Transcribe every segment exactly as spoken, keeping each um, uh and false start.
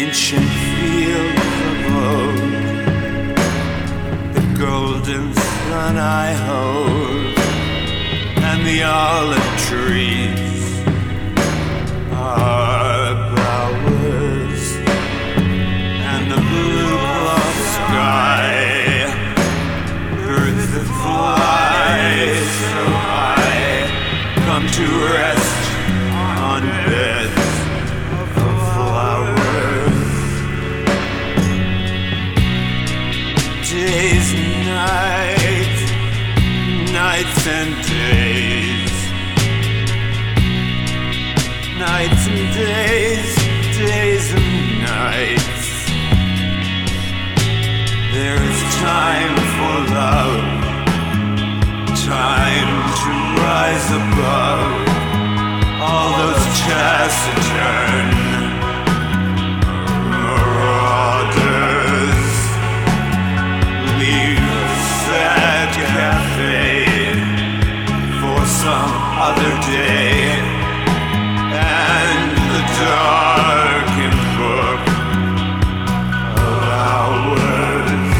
ancient fields of old, the golden sun I hold, and the olive trees are bowers, and the blue cloth sky, birds that fly so high, come to rest on beds of flowers. Days and nights, nights and days, nights and days, days and nights. There is time for love, time to rise above all those taciturn marauders. Leave the sad cafe for some other day, and the darkened book of hours.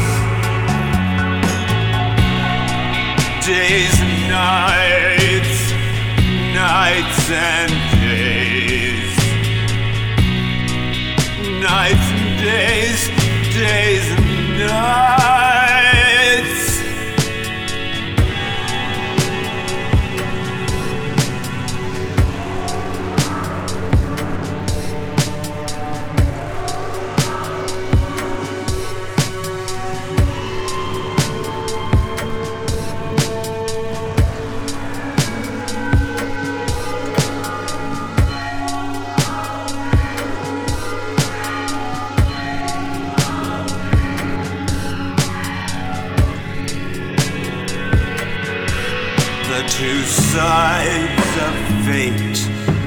Days and nights, nights and days, nights and days, days and nights. The two sides of fate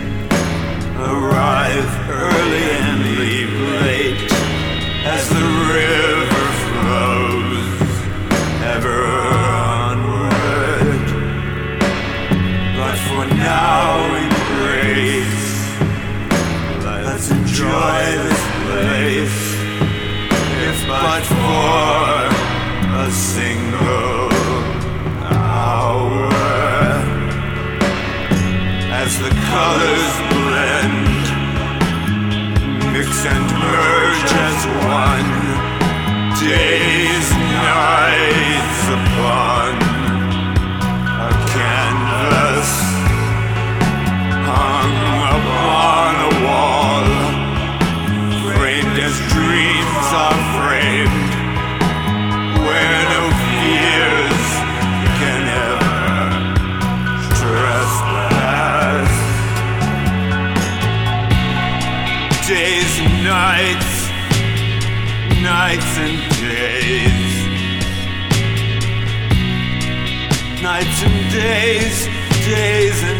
arrive early and leave late as the river flows ever onward. But for now, embrace, let's enjoy this place, if but for a single hour. As the colors blend, mix and merge as one, days, nights upon a canvas hung upon a wall, framed as dreams are framed, where no fears can ever trespass. Days and nights, nights and days, nights and days, days and